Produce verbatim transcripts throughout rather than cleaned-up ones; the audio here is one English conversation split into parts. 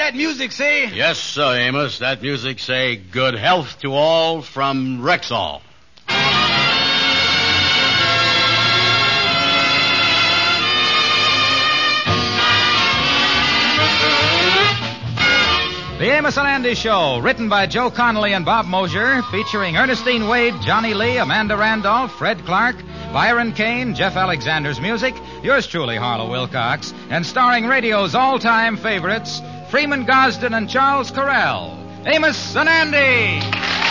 that music say? Yes, sir, Amos. That music say good health to all from Rexall. The Amos and Andy Show, written by Joe Connolly and Bob Mosier, featuring Ernestine Wade, Johnny Lee, Amanda Randolph, Fred Clark, Byron Kane, Jeff Alexander's music, yours truly, Harlow Wilcox, and starring radio's all-time favorites, Freeman Gosden and Charles Correll. Amos and Andy!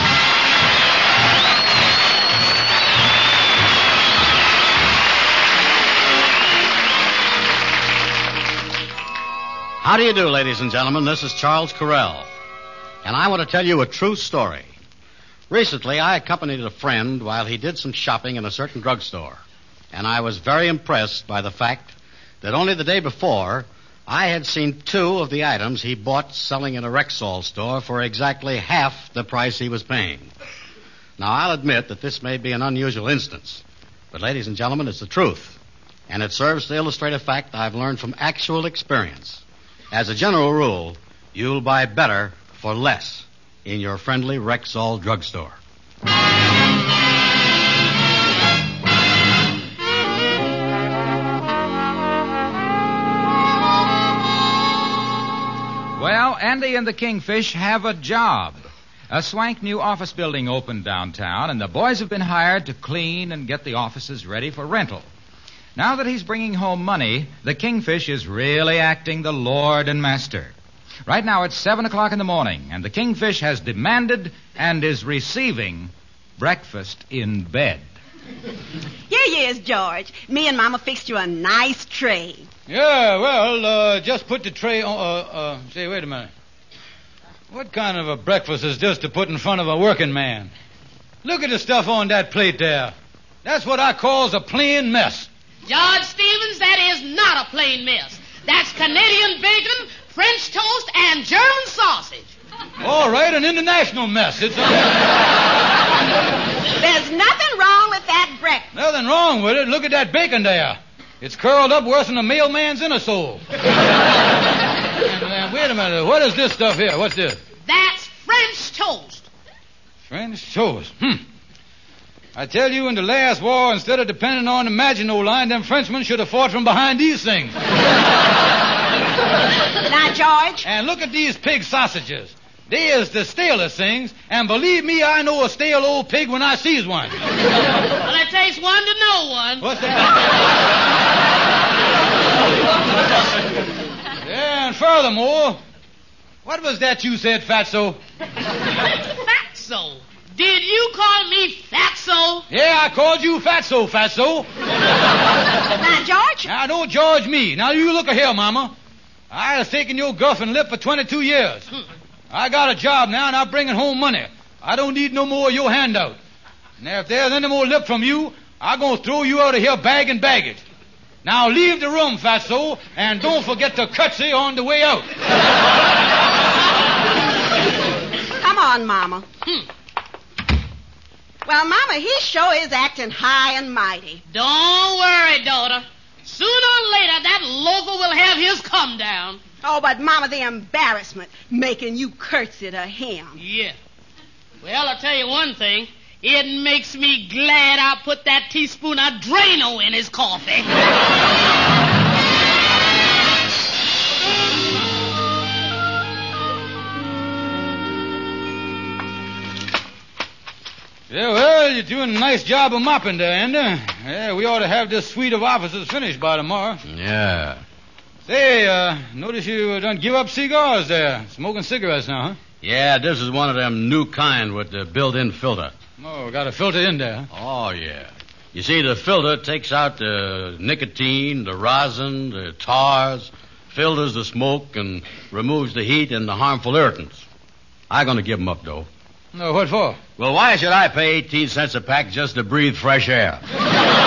How do you do, ladies and gentlemen? This is Charles Correll, and I want to tell you a true story. Recently, I accompanied a friend while he did some shopping in a certain drugstore, and I was very impressed by the fact that only the day before, I had seen two of the items he bought selling in a Rexall store for exactly half the price he was paying. Now, I'll admit that this may be an unusual instance, but ladies and gentlemen, it's the truth, and it serves to illustrate a fact I've learned from actual experience. As a general rule, you'll buy better for less in your friendly Rexall drugstore. Well, Andy and the Kingfish have a job. A swank new office building opened downtown, and the boys have been hired to clean and get the offices ready for rental. Now that he's bringing home money, the Kingfish is really acting the lord and master. Right now it's seven o'clock in the morning, and the Kingfish has demanded and is receiving breakfast in bed. Here you is, George. Me and Mama fixed you a nice tray. Yeah, well, uh, just put the tray on... Uh, uh, say, wait a minute. What kind of a breakfast is this to put in front of a working man? Look at the stuff on that plate there. That's what I calls a plain mess. George Stevens, that is not a plain mess. That's Canadian bacon, French toast, and German sausage. All right, an international mess. It's a... There's nothing wrong with that breakfast. Nothing wrong with it. Look at that bacon there. It's curled up worse than a mailman's inner soul. and, uh, wait a minute. What is this stuff here? What's this? That's French toast. French toast. Hmm. I tell you, in the last war, instead of depending on the Maginot Line, them Frenchmen should have fought from behind these things. Now, George. And look at these pig sausages. They is the stalest things, and believe me, I know a stale old pig when I sees one. Well, it takes one to know one. What's that? Yeah, and furthermore, what was that you said, Fatso? Fatso? Did you call me Fatso? Yeah, I called you Fatso, Fatso. Now, George. Now, don't George me. Now, you look here, Mama. I have taken your guff and lip for twenty-two years. Hmm. I got a job now, and I'm bringing home money. I don't need no more of your handout. Now, if there's any more lip from you, I'm going to throw you out of here bag and baggage. Now, leave the room, Fatso, and don't forget to curtsy on the way out. Come on, Mama. Hmm. Well, Mama, he sure is acting high and mighty. Don't worry, daughter. Sooner or later, that loafer will have his come down. Oh, but, Mama, the embarrassment making you curtsy to him. Yeah. Well, I'll tell you one thing. It makes me glad I put that teaspoon of Drano in his coffee. Yeah, well, you're doing a nice job of mopping there, Andy. Yeah, we ought to have this suite of offices finished by tomorrow. Yeah. Say, uh, notice you done give up cigars there. Smoking cigarettes now, huh? Yeah, this is one of them new kind with the built-in filter. Oh, got a filter in there, huh? Oh, yeah. You see, the filter takes out the nicotine, the rosin, the tars, filters the smoke, and removes the heat and the harmful irritants. I'm going to give them up, though. No, what for? Well, why should I pay eighteen cents a pack just to breathe fresh air? You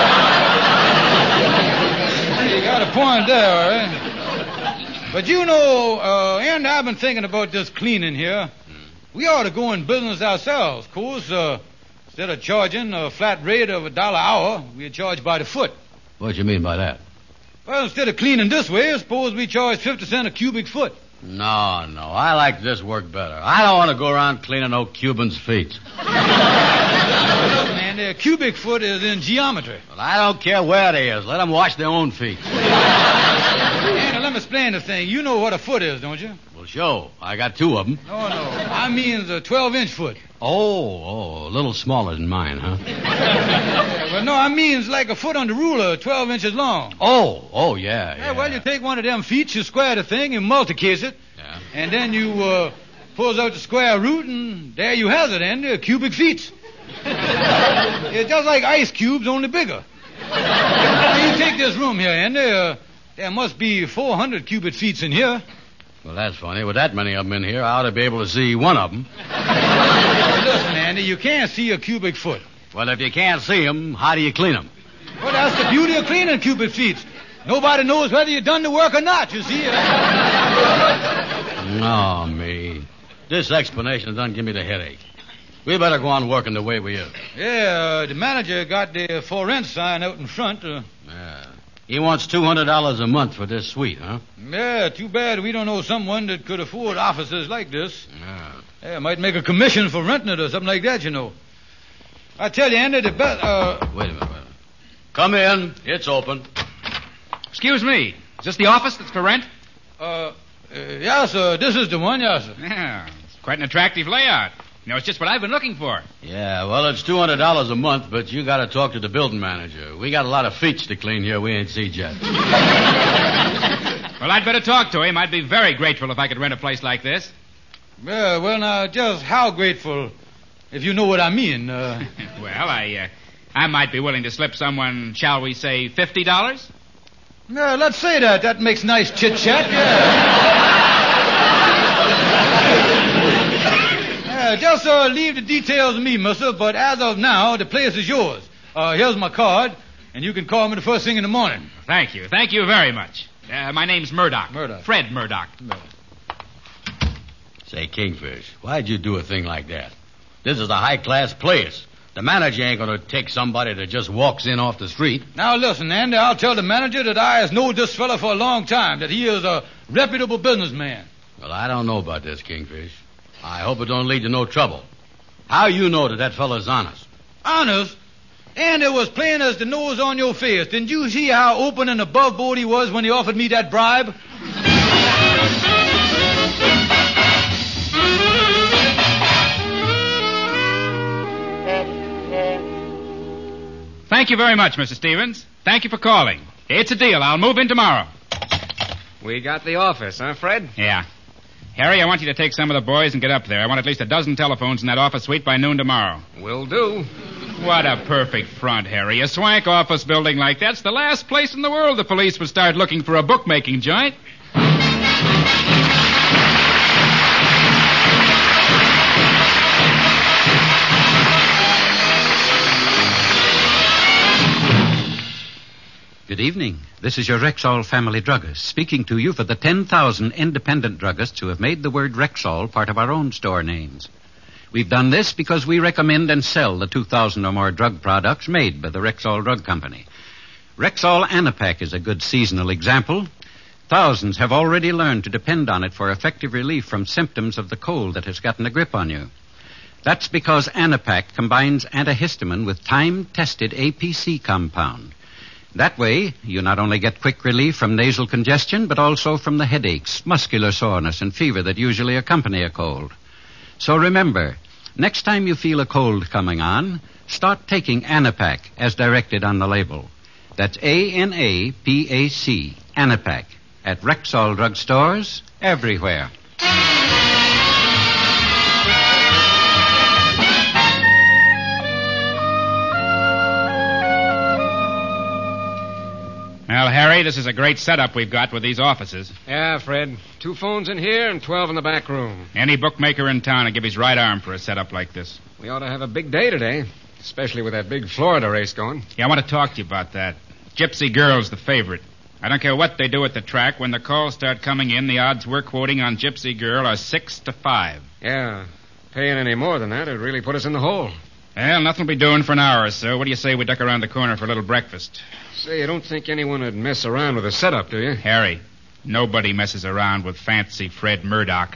got a point there, all right. But you know, uh, and I've been thinking about this cleaning here. Hmm. We ought to go in business ourselves. Of course, uh, instead of charging a flat rate of a dollar an hour, we charge by the foot. What do you mean by that? Well, instead of cleaning this way, suppose we charge fifty cents a cubic foot. No, no. I like this work better. I don't want to go around cleaning no Cuban's feet. Man, their cubic foot is in geometry. But I don't care where they is. Let them wash their own feet. Hey, now let me explain the thing. You know what a foot is, don't you? Well, sure. I got two of them. No, no. I mean the twelve-inch foot. Oh, oh, a little smaller than mine, huh? Yeah, well, no, I mean it's like a foot on the ruler, twelve inches long. Oh, oh, yeah, yeah. Yeah, well, you take one of them feet, you square the thing, you multicase it, Yeah. and then you uh, pulls out the square root, and there you have it, and uh, cubic feet. It's just like ice cubes, only bigger. Now, you take this room here, and uh, there must be four hundred cubic feet in here. Well, that's funny. With that many of them in here, I ought to be able to see one of them. Listen, Andy, you can't see a cubic foot. Well, if you can't see them, how do you clean them? Well, that's the beauty of cleaning cubic feet. Nobody knows whether you've done the work or not, you see. No, me. This explanation doesn't give me the headache. We better go on working the way we is. Yeah, uh, the manager got the for rent sign out in front. Uh, Yeah. He wants two hundred dollars a month for this suite, huh? yeah, too bad we don't know someone that could afford offices like this. Yeah. Yeah, might make a commission for renting it or something like that, you know. I tell you, Andy, the best... Uh, Wait a minute, wait a minute. Come in. It's open. Excuse me. Is this the office that's for rent? uh, uh, yes, sir, this is the one, yes, sir. Yeah, it's quite an attractive layout. You know, it's just what I've been looking for. Yeah, well, it's two hundred dollars a month, but you got to talk to the building manager. We got a lot of feet to clean here we ain't seen yet. Well, I'd better talk to him. I'd be very grateful if I could rent a place like this. Yeah, well, now, just how grateful, if you know what I mean. Uh, Well, I, uh, I might be willing to slip someone, shall we say, fifty dollars? yeah, let's say that. That makes nice chit-chat, yeah. Yeah, just uh, leave the details to me, mister, but as of now, the place is yours. Uh, here's my card, and you can call me the first thing in the morning. Thank you. Thank you very much. Uh, my name's Murdoch. Murdoch. Fred Murdoch. Say, Kingfish, why'd you do a thing like that? This is a high-class place. The manager ain't going to take somebody that just walks in off the street. Now, listen, Andy, I'll tell the manager that I has known this fella for a long time, that he is a reputable businessman. Well, I don't know about this, Kingfish. I hope it don't lead to no trouble. How you know that that fella's honest? Honest? And it was plain as the nose on your face. Didn't you see how open and above board he was when he offered me that bribe? Thank you very much, Mister Stevens. Thank you for calling. It's a deal. I'll move in tomorrow. We got the office, huh, Fred? Yeah. Harry, I want you to take some of the boys and get up there. I want at least a dozen telephones in that office suite by noon tomorrow. Will do. What a perfect front, Harry. A swank office building like that's the last place in the world the police would start looking for a bookmaking joint. Good evening. This is your Rexall family druggist speaking to you for the ten thousand independent druggists who have made the word Rexall part of our own store names. We've done this because we recommend and sell the two thousand or more drug products made by the Rexall Drug Company. Rexall Anapac is a good seasonal example. Thousands have already learned to depend on it for effective relief from symptoms of the cold that has gotten a grip on you. That's because Anapac combines antihistamine with time-tested A P C compound. That way, you not only get quick relief from nasal congestion, but also from the headaches, muscular soreness, and fever that usually accompany a cold. So remember, next time you feel a cold coming on, start taking Anapac as directed on the label. That's A N A P A C, Anapac, at Rexall drugstores everywhere. Well, Harry, this is a great setup we've got with these offices. Yeah, Fred. Two phones in here and twelve in the back room. Any bookmaker in town would give his right arm for a setup like this. We ought to have a big day today, especially with that big Florida race going. Yeah, I want to talk to you about that. Gypsy Girl's the favorite. I don't care what they do at the track. When the calls start coming in, the odds we're quoting on Gypsy Girl are six to five. Yeah. Paying any more than that would really put us in the hole. Well, nothing will be doing for an hour or so. What do you say we duck around the corner for a little breakfast? Say, you don't think anyone would mess around with a setup, do you? Harry, Nobody messes around with fancy Fred Murdoch.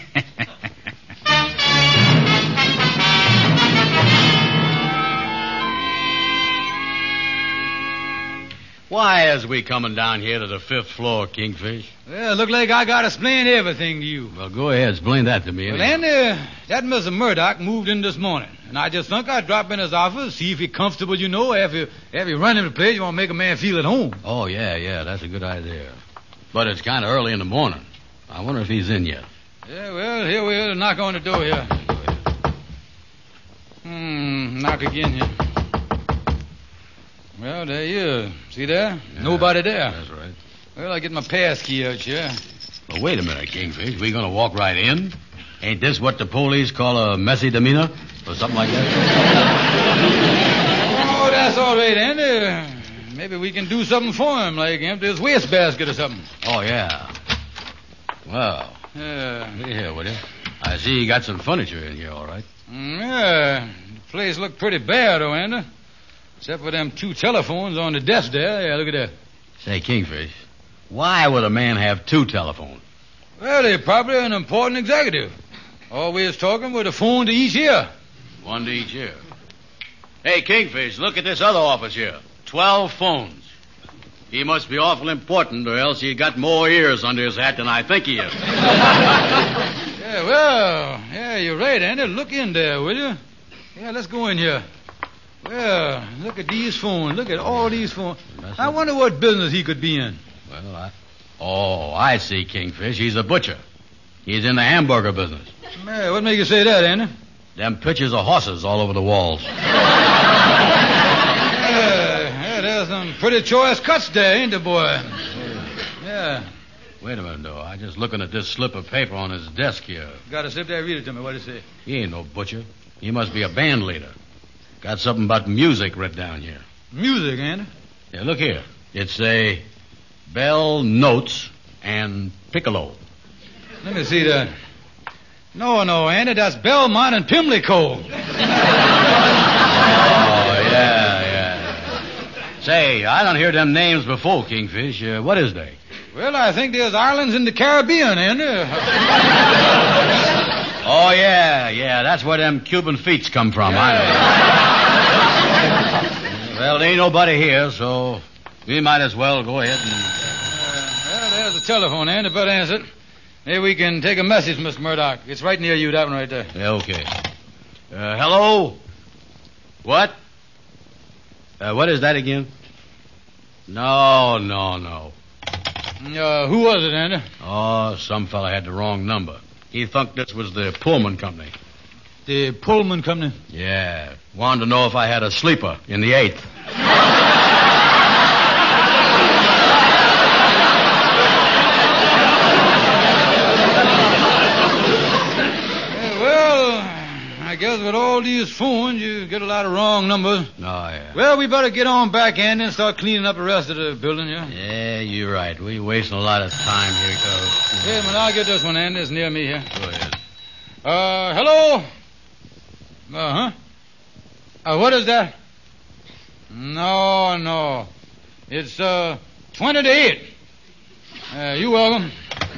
Why is we coming down here to the fifth floor, Kingfish? Well, look like I got to explain everything to you. Well, go ahead. Explain that to me. Well, anyhow. Andy, that Mister Murdoch moved in this morning, and I just think I'd drop in his office, see if he's comfortable, you know. After, after you run him the place, you want to make a man feel at home. Oh, yeah, yeah, that's a good idea. But it's kind of early in the morning. I wonder if he's in yet. Yeah, well, here we are. Knock on the door here. Hmm, knock again here. Well, there you are. See there? Yeah, Nobody there. That's right. Well, I get my pass key out here. Well, wait a minute, Kingfish. We gonna walk right in? Ain't this what the police call a messy demeanor? Or something like that? Oh, that's all right, Andy. Maybe we can do something for him, like empty his wastebasket or something. Oh, yeah. Well, Yeah. look here, will you? I see you got some furniture in here, all right. Mm, yeah. The place looked pretty bare, though, Andy. Except for them two telephones on the desk there. Yeah, look at that. Say, Kingfish, why would a man have two telephones? Well, they're probably an important executive. Always talking with a phone to each ear. One to each ear. Hey, Kingfish, look at this other office here. Twelve phones. He must be awful important, or else he got more ears under his hat than I think he is. Yeah, well, yeah, you're right, Andy. Look in there, will you? Yeah, let's go in here. Well, look at these phones. Look at all these phones. I wonder what business he could be in. Well, I... Oh, I see, Kingfish. He's a butcher. He's in the hamburger business. Man, what makes you say that, Andy? Them pictures of horses all over the walls. Yeah, yeah, there's some pretty choice cuts there, ain't there, boy? Yeah. Wait a minute, though. I'm just looking at this slip of paper on his desk here. Got to sit there and read it to me. What does it say? He ain't no butcher. He must be a band leader. Got something about music written down here. Music, Andy. Yeah, look here. It's a bell, notes, and piccolo. Let me see that. No, no, Andy, that's Belmont and Pimlico. Oh, yeah, yeah. Say, I don't hear them names before, Kingfish. Uh, what is they? Well, I think there's islands in the Caribbean, Andy. Oh, yeah, yeah. That's where them Cuban feets come from. Yeah. I know. Well, there ain't nobody here, so we might as well go ahead and... Uh, well, there's the telephone, Andy. Better answer it. Maybe we can take a message, Mister Murdoch. It's right near you, that one right there. Yeah, okay. Uh, hello? What? Uh, what is that again? No, no, no. Uh, who was it, Andy? Oh, some fella had the wrong number. He thought this was the Pullman Company. The Pullman Company? Yeah. Wanted to know if I had a sleeper in the eighth. I guess with all these phones, you get a lot of wrong numbers. Oh, yeah. Well, we better get on back, Andy, and start cleaning up the rest of the building, yeah? Yeah, you're right. We're wasting a lot of time here, cuz. Wait a minute, I'll get this one, Andy. It's near me here. Go ahead. Uh, hello? Uh-huh. Uh, what is that? No, no. It's, uh, twenty to eight. Uh, you welcome.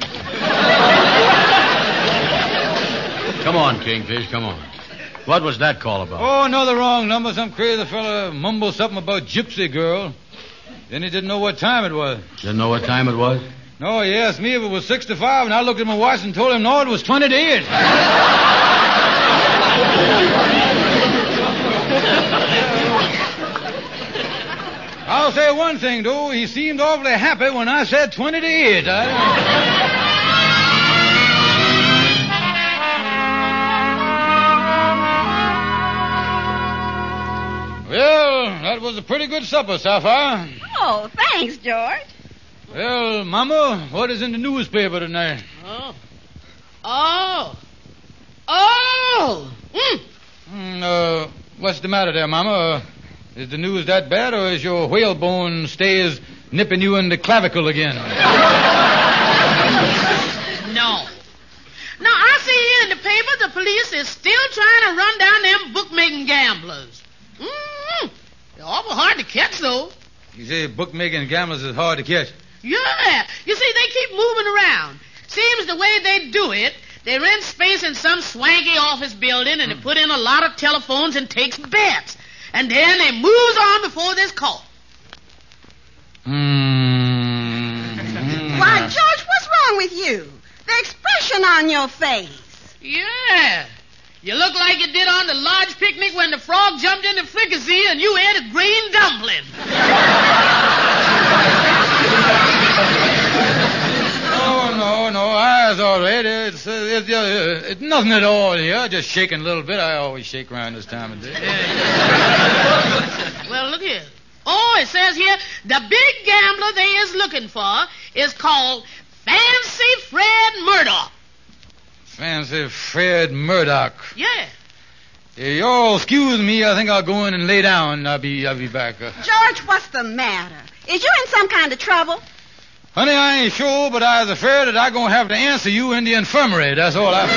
Come on, Kingfish, come on. What was that call about? Oh, another wrong number. Some crazy fella mumbled something about Gypsy Girl. Then he didn't know what time it was. Didn't know what time it was? No, he asked me if it was six to five, and I looked at my watch and told him, no, it was twenty to eight. I'll say one thing, though. He seemed awfully happy when I said twenty to eight. I... Well, that was a pretty good supper, Sapphire. Oh, thanks, George. Well, Mama, what is in the newspaper tonight? Oh. Oh. Oh. Mm. Mm, uh, what's the matter there, Mama? Uh, is the news that bad, or is your whalebone stays nipping you in the clavicle again? No. Now, I see here in the paper the police is still trying to run down them bookmaking gamblers. Mm-hmm. They're awful hard to catch, though. You say bookmaking gamblers is hard to catch. Yeah. You see, they keep moving around. Seems the way they do it, they rent space in some swanky office building and they put in a lot of telephones and takes bets. And then they moves on before this call. Mm. Why, George, what's wrong with you? The expression on your face. Yeah. You look like you did on the lodge picnic when the frog jumped in the fricassee and you ate a green dumpling. Oh, no, no, I was all right. It's, uh, it's, uh, it's nothing at all here. Just shaking a little bit. I always shake around this time of day. Well, look here. Oh, it says here, the big gambler they is looking for is called Fancy Fred Murdoch. Fancy Fred Murdoch. Yeah. Hey, y'all excuse me. I think I'll go in and lay down. I'll be, I'll be back. Uh, George, what's the matter? Is you in some kind of trouble? honey, I ain't sure, but I was afraid that I'm going to have to answer you in the infirmary. That's all I...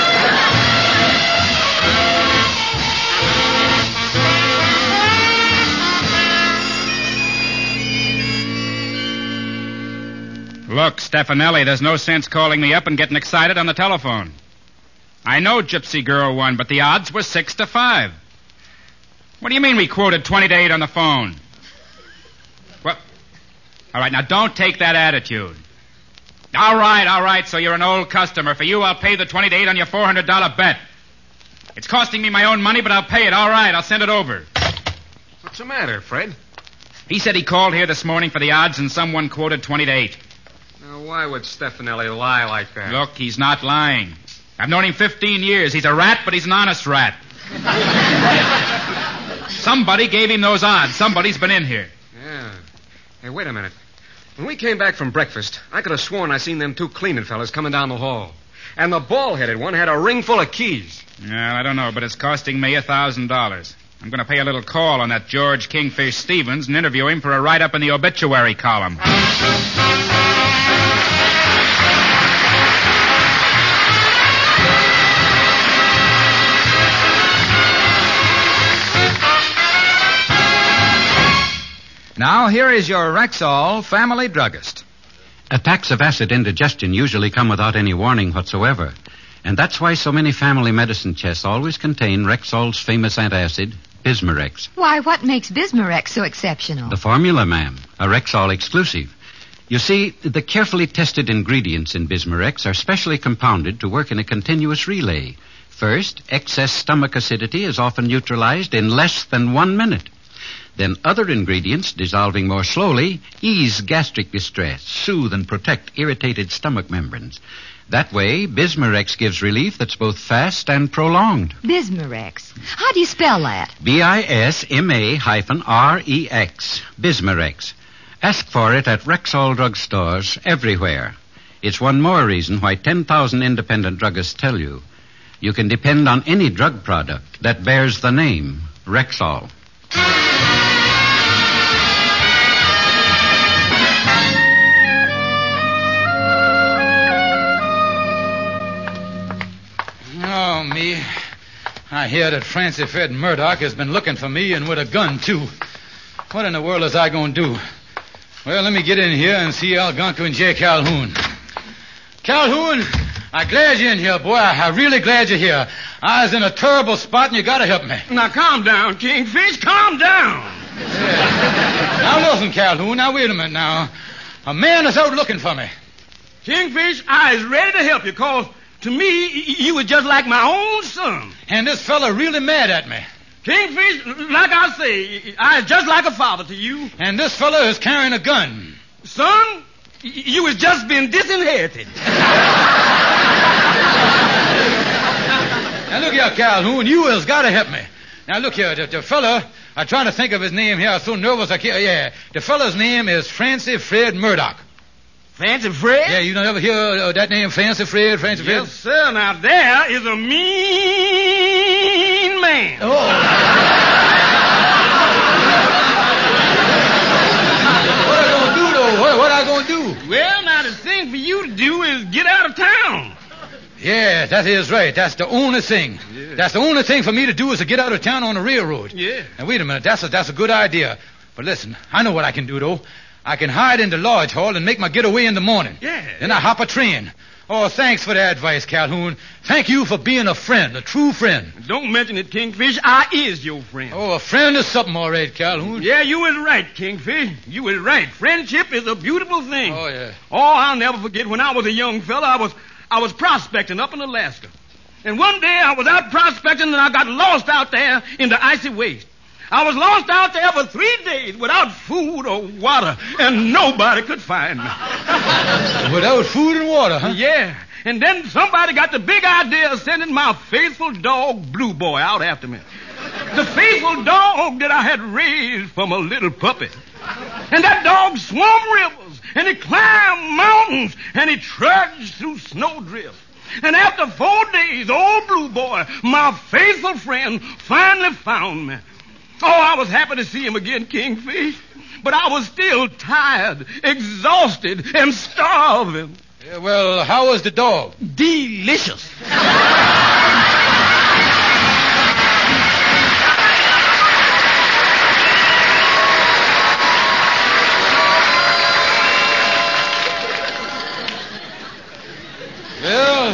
Look, Stefanelli, there's no sense calling me up and getting excited on the telephone. I know Gypsy Girl won, but the odds were six to five. What do you mean we quoted twenty to eight on the phone? Well, all right, now don't take that attitude. All right, all right, so you're an old customer. For you, I'll pay the twenty to eight on your four hundred dollars bet. It's costing me my own money, but I'll pay it. All right, I'll send it over. What's the matter, Fred? He said he called here this morning for the odds and someone quoted twenty to eight. Now, why would Stefanelli lie like that? Look, he's not lying. I've known him fifteen years. He's a rat, but he's an honest rat. Somebody gave him those odds. Somebody's been in here. Yeah. Hey, wait a minute. When we came back from breakfast, I could have sworn I seen them two cleaning fellas coming down the hall. And the bald-headed one had a ring full of keys. Yeah, I don't know, but it's costing me a thousand dollars. I'm going to pay a little call on that George Kingfish Stevens and interview him for a write-up in the obituary column. Now, here is your Rexall family druggist. Attacks of acid indigestion usually come without any warning whatsoever. And that's why so many family medicine chests always contain Rexall's famous antacid, Bismarex. Why, what makes Bismarex so exceptional? The formula, ma'am. A Rexall exclusive. You see, the carefully tested ingredients in Bismarex are specially compounded to work in a continuous relay. First, excess stomach acidity is often neutralized in less than one minute. Then other ingredients, dissolving more slowly, ease gastric distress, soothe and protect irritated stomach membranes. That way, Bismarex gives relief that's both fast and prolonged. Bismarex. How do you spell that? B I S M A hyphen R E X. Bismarex. Ask for it at Rexall drugstores everywhere. It's one more reason why ten thousand independent druggists tell you you can depend on any drug product that bears the name Rexall. Oh, me. I hear that Fancy Fred Murdoch has been looking for me and with a gun, too. What in the world is I going to do? Well, let me get in here and see Algonquin J. Calhoun. Calhoun, I'm glad you're in here, boy. I'm really glad you're here. I was in a terrible spot and you got to help me. Now, calm down, Kingfish. Calm down. Yeah. Now, listen, Calhoun. Now, wait a minute now. A man is out looking for me. Kingfish, I is ready to help you, cause to me, you was just like my own son. And this fella really mad at me. Kingfish, like I say, I is just like a father to you. And this fella is carrying a gun. Son, you has just been disinherited. Now, look here, Calhoun. You has got to help me. Now, look here. The, the fella, I'm trying to think of his name here. I'm so nervous I can't. Yeah. The fella's name is Fancy Fred Murdoch. Fancy Fred? Yeah, you don't ever hear uh, that name, Fancy Fred, Fancy Fred? Yes, sir. Now, there is a mean man. Oh. What I going to do, though? What, what I going to do? Well, now, the thing for you to do is get out of town. Yeah, that is right. That's the only thing. Yeah. That's the only thing for me to do is to get out of town on the railroad. Yeah. Now, wait a minute. That's a, that's a good idea. But listen, I know what I can do, though. I can hide in the lodge hall and make my getaway in the morning. Yeah. Then I hop a train. Oh, thanks for the advice, Calhoun. Thank you for being a friend, a true friend. Don't mention it, Kingfish. I is your friend. Oh, a friend is something, all right, Calhoun. Yeah, you was right, Kingfish. You was right. Friendship is a beautiful thing. Oh, yeah. Oh, I'll never forget when I was a young fella, I was I was prospecting up in Alaska. And one day I was out prospecting and I got lost out there in the icy waste. I was lost out there for three days without food or water, and nobody could find me. Without food and water, huh? Yeah. And then somebody got the big idea of sending my faithful dog, Blue Boy, out after me. The faithful dog that I had raised from a little puppy. And that dog swam rivers, and he climbed mountains, and he trudged through snowdrifts. And after four days, old Blue Boy, my faithful friend, finally found me. Oh, I was happy to see him again, Kingfish. But I was still tired, exhausted, and starving. Yeah, well, how was the dog? Delicious. Well,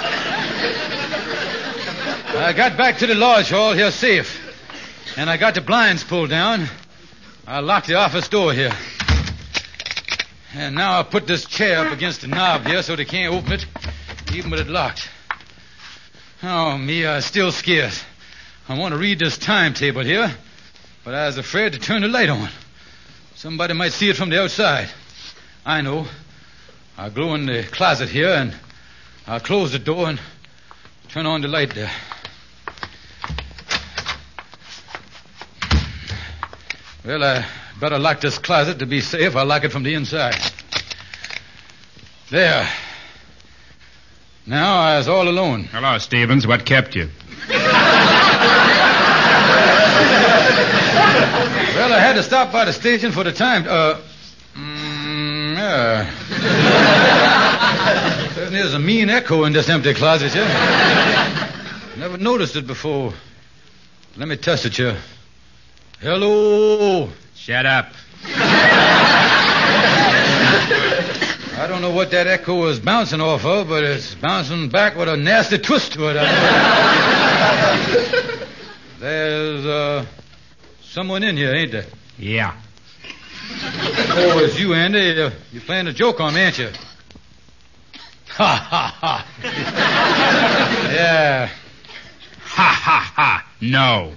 I got back to the lodge hall here safe. And I got the blinds pulled down. I locked the office door here. And now I put this chair up against the knob here so they can't open it, even with it locked. Oh, me, I'm still scared. I want to read this timetable here, but I was afraid to turn the light on. Somebody might see it from the outside. I know. I'll go in the closet here, and I'll close the door and turn on the light there. Well, I better lock this closet to be safe. I'll lock it from the inside. There. Now I was all alone. Hello, Stevens. What kept you? Well, I had to stop by the station for the time. Uh, mm, yeah. Certainly there's a mean echo in this empty closet here. Never noticed it before. Let me test it here. Hello. Shut up. I don't know what that echo is bouncing off of, but it's bouncing back with a nasty twist to it. There's uh, someone in here, ain't there? Yeah. Oh, it's you, Andy. Uh, you're playing a joke on me, ain't you? Ha, ha, ha. Yeah. Ha, ha, ha. No.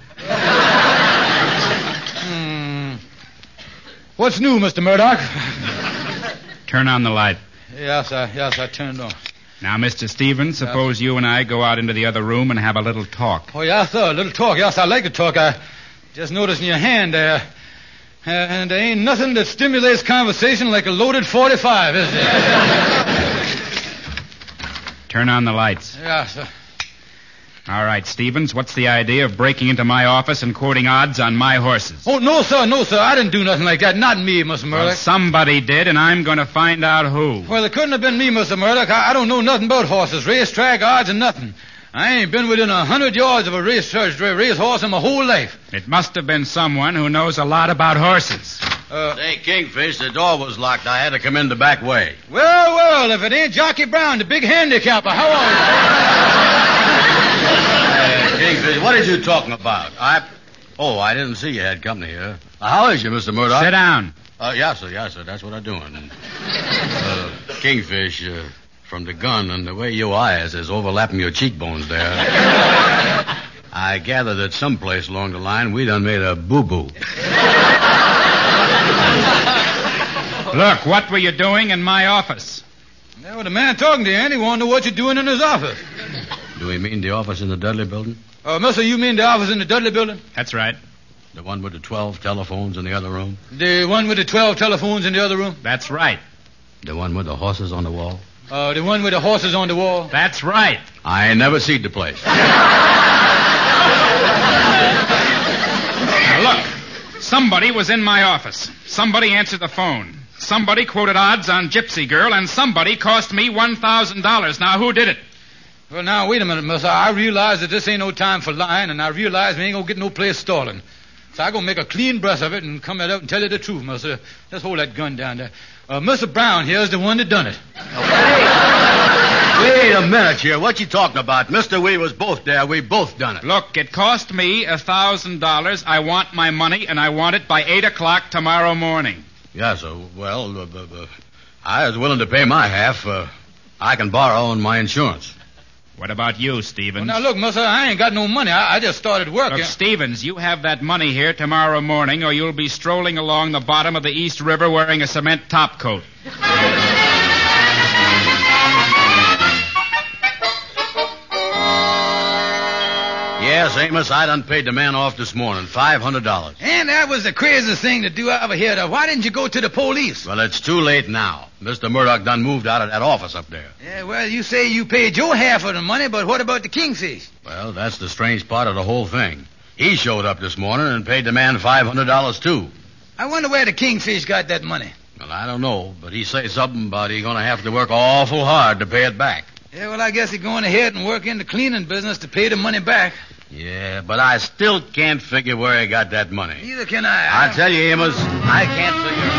Hmm. What's new, Mister Murdoch? Turn on the light. Yes, I, yes, I turned on. Now, Mister Stevens, suppose yes. you and I go out into the other room and have a little talk. Oh, yes, sir, a little talk. Yes, I like to talk. I just noticed in your hand there. Uh, and there ain't nothing that stimulates conversation like a loaded forty-five, is there? Turn on the lights. Yes, sir. All right, Stevens, what's the idea of breaking into my office and quoting odds on my horses? Oh, no, sir, no, sir. I didn't do nothing like that. Not me, Mister Murdoch. Well, somebody did, and I'm going to find out who. Well, it couldn't have been me, Mister Murdoch. I, I don't know nothing about horses, racetrack, odds, and nothing. I ain't been within a hundred yards of a race, race horse in my whole life. It must have been someone who knows a lot about horses. Uh, Say, Kingfish, the door was locked. I had to come in the back way. Well, well, if it ain't Jockey Brown, the big handicapper, how are you? uh, Kingfish, what are you talking about? I... Oh, I didn't see you had company here. Uh, how is you, Mister Murdoch? Sit down. Uh, yes, sir, yes, sir. That's what I'm doing. Uh, Kingfish, uh, from the gun and the way your eyes is overlapping your cheekbones there, I gather that someplace along the line we done made a boo-boo. Look, what were you doing in my office? Yeah, well, the man talking to you, Andy, wanted to know what you're doing in his office. Do we mean the office in the Dudley building? Uh, mister, you mean the office in the Dudley building? That's right. The one with the twelve telephones in the other room? The one with the twelve telephones in the other room? That's right. The one with the horses on the wall? Uh, the one with the horses on the wall? That's right. I ain't never seen the place. Now, look. Somebody was in my office. Somebody answered the phone. Somebody quoted odds on Gypsy Girl, and somebody cost me one thousand dollars. Now, who did it? Well, now, wait a minute, mister. I realize that this ain't no time for lying, and I realize we ain't gonna get no place stolen. So I gonna make a clean breast of it and come right out and tell you the truth, mister. Just hold that gun down there. Uh, Mister Brown here's the one that done it. Wait a minute here. What you talking about? Mister We was both there. We both done it. Look, it cost me a thousand dollars. I want my money, and I want it by eight o'clock tomorrow morning. Yes, sir. Well, uh, uh, uh, I was willing to pay my half. Uh, I can borrow on my insurance. What about you, Stevens? Well, now, look, mister, I ain't got no money. I, I just started working. Look, Stevens, you have that money here tomorrow morning, or you'll be strolling along the bottom of the East River wearing a cement topcoat. Yes, Amos, I done paid the man off this morning, five hundred dollars. And that was the craziest thing to do I ever heard of. Why didn't you go to the police? Well, it's too late now. Mister Murdoch done moved out of that office up there. Yeah, well, you say you paid your half of the money, but what about the Kingfish? Well, that's the strange part of the whole thing. He showed up this morning and paid the man five hundred dollars, too. I wonder where the Kingfish got that money. Well, I don't know, but he said something about he going to have to work awful hard to pay it back. Yeah, well, I guess he's going ahead and work in the cleaning business to pay the money back. Yeah, but I still can't figure where he got that money. Neither can I. I tell you, Amos, I can't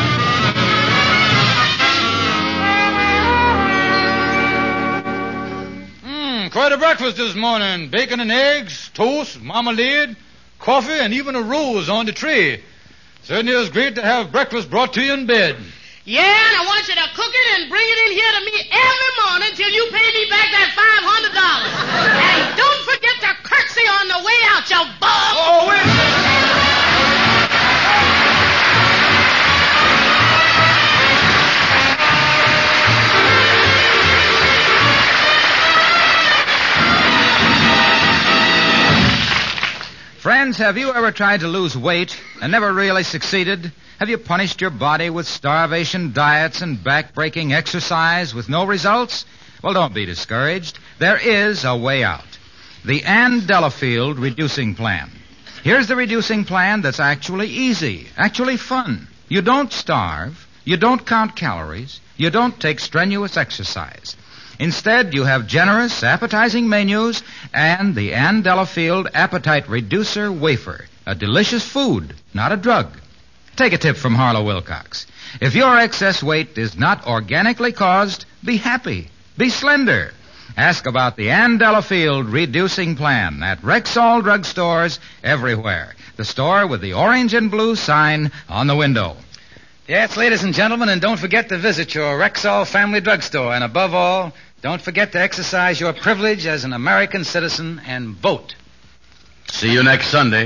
figure it. Mmm, quite a breakfast this morning. Bacon and eggs, toast, marmalade, coffee, and even a rose on the tray. Certainly it's great to have breakfast brought to you in bed. Yeah, and I want you to cook it and bring it in here to me every morning till you pay me back that five hundred dollars. And don't forget to curtsy on the way out, you bum. Oh, wait. Friends, have you ever tried to lose weight and never really succeeded? Have you punished your body with starvation diets and back-breaking exercise with no results? Well, don't be discouraged. There is a way out. The Ann Delafield Reducing Plan. Here's the reducing plan that's actually easy, actually fun. You don't starve. You don't count calories. You don't take strenuous exercise. Instead, you have generous, appetizing menus and the Ann Delafield Appetite Reducer Wafer, a delicious food, not a drug. Take a tip from Harlow Wilcox. If your excess weight is not organically caused, be happy. Be slender. Ask about the Ann Delafield Reducing Plan at Rexall drugstores everywhere. The store with the orange and blue sign on the window. Yes, ladies and gentlemen, and don't forget to visit your Rexall Family Drugstore. And above all, don't forget to exercise your privilege as an American citizen and vote. See you next Sunday.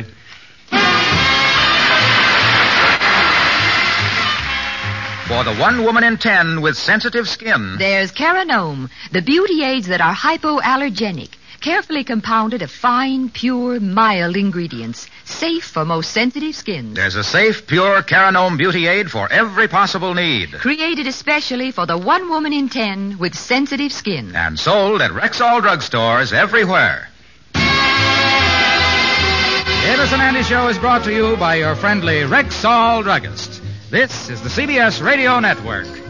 For the one woman in ten with sensitive skin, there's Caranome, the beauty aids that are hypoallergenic, carefully compounded of fine, pure, mild ingredients, safe for most sensitive skins. There's a safe, pure Caranome beauty aid for every possible need. Created especially for the one woman in ten with sensitive skin. And sold at Rexall drugstores everywhere. Amos and Andy Show is brought to you by your friendly Rexall druggist. This is the C B S Radio Network.